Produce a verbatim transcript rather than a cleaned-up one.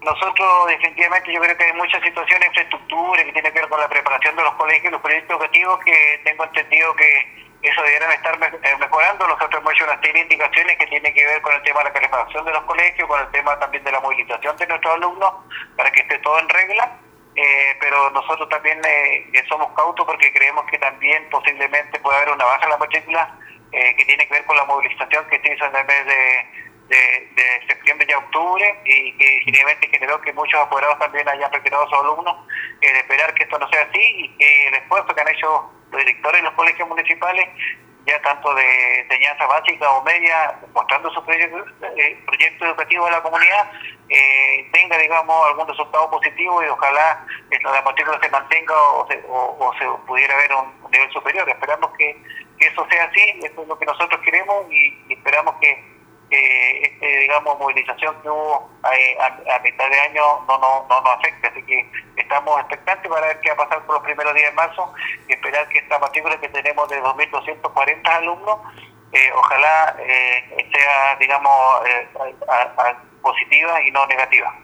Nosotros definitivamente yo creo que hay muchas situaciones de infraestructura que tienen que ver con la preparación de los colegios, los proyectos educativos, que tengo entendido que eso deberán estar mejorando. Nosotros hemos hecho una serie de indicaciones que tienen que ver con el tema de la calefacción de los colegios, con el tema también de la movilización de nuestros alumnos, para que esté todo en regla. Eh, pero nosotros también eh, somos cautos porque creemos que también posiblemente puede haber una baja en la matrícula eh, que tiene que ver con la movilización que se hizo en el mes de, de, de septiembre y octubre, y que generalmente generó que muchos apoderados también hayan retirado a sus alumnos, eh, de esperar que esto no sea así, y que el esfuerzo que han hecho los directores de los colegios municipales, ya tanto de enseñanza básica o media, mostrando sus proyectos, eh, proyectos educativos a la comunidad, eh, tenga, digamos, algún resultado positivo, y ojalá eh, la matrícula se mantenga o se, o, o se pudiera ver un, un nivel superior. Esperamos que, que eso sea así, eso es lo que nosotros queremos, y, y esperamos que que este, digamos, movilización que hubo a, a, a mitad de año no, no, no nos afecte. Así que estamos expectantes para ver qué va a pasar por los primeros días de marzo, y esperar que esta matrícula que tenemos de dos mil doscientos cuarenta alumnos, eh, ojalá eh, sea, digamos, eh, a, a, positiva y no negativa.